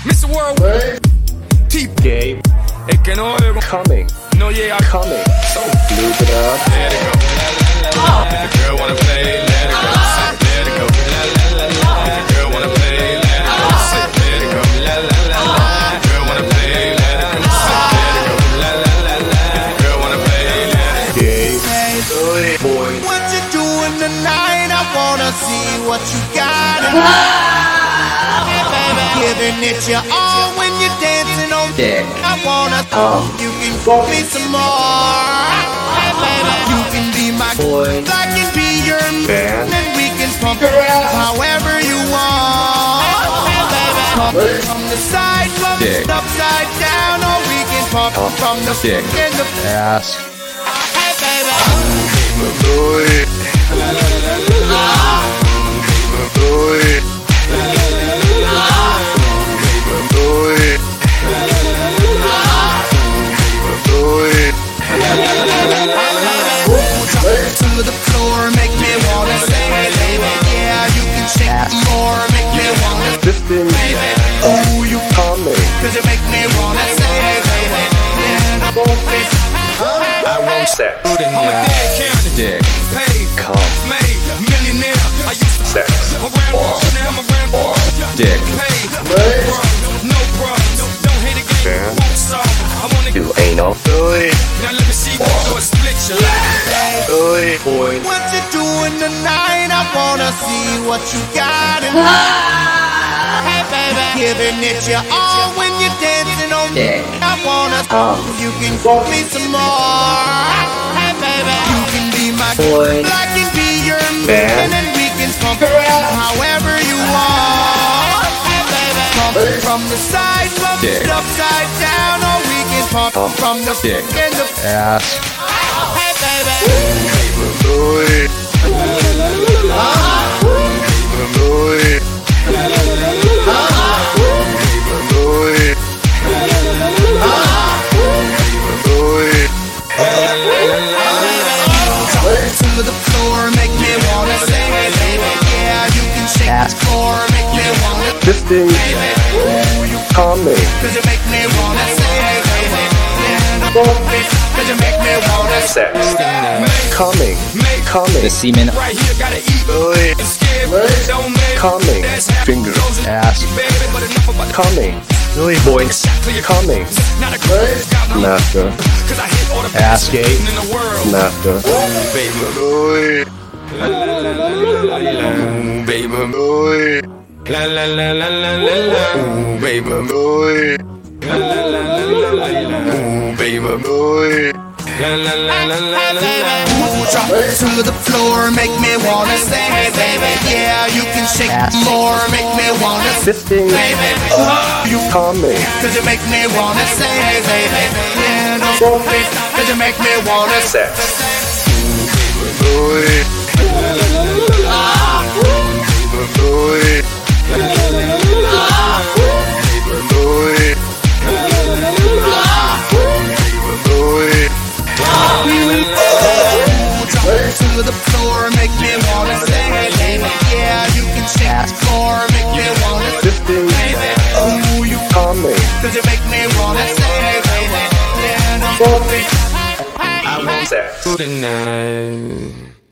Mr. World, T Gabe, el que no bebe coming, no llega. coming, lube it up. Let it go. If the girl wanna play, let it go. Let it go. If the girl wanna play, let it go. Let it go. If the girl wanna play, let it go. Let it go. If the girl wanna play, let it go. Gabe, boy, What you doing tonight? I wanna see what you got. Hey, baby, giving it your all when you're dancing on. dick, I wanna. You can give me some more. Hey, baby, you can be my boy, I can be your man, and we can pump it out however you want. Hey, baby, pump it from the side, pump Dick. it upside down, or we can pump it from the Dick. in the. ass, Hey, baby. To the floor, make me wanna say, baby, yeah, you can shake more, make me wanna, drifting, ooh, you, coming, cause you make me wanna say, baby, yeah, I won't sex, I'm a dead county. dick, Paid, come, made, millionaire. I used to sex, I'm around, dick, paid, no problems, don't hate a game, man, won't solve. I wanna do anal, now let me see what you split your life. boy, what you doing tonight? I wanna see what you got. Hey, baby, giving it your all when you're dancing on. dick, I wanna, you can give me some more. Hey, baby, you can be my boy, I can be your man, man, and we can pump it however you want. Hey, baby, pump it from the side, pump Dick. it upside down, or we can pump it from the Dick. in the. ass, Hey, baby. To the floor, make me wanna say, baby, yeah, you can shake the floor, make me wanna, drifting, coming, cause you make me wanna say, baby, yeah, cause you make me wanna say. sex, coming, The coming, semen right here gotta eat. And scared, don't make coming, that's happy. finger, Goes in ass, baby, but enough about the coming, boy, coming, not a girl's got me. master, Cause I hit all the ass best gay, in the world. master, Baby, la la la la la la, ooh, baby, la la la la la la la, ooh, baby, la la la la la la la, ooh, baby, la la la la la la la. Drop to the floor, make me wanna say, baby, yeah, you can shake more, make me wanna say, drifting, baby, you, coming, cause you make me wanna say, baby, yeah, cause you make me wanna say. sex, To the floor, make me wanna say, baby, yeah, you can shake the floor, make me wanna say, drifting, baby, ooh, you, coming, cause you make me wanna say, baby, yeah, I want sex. tonight.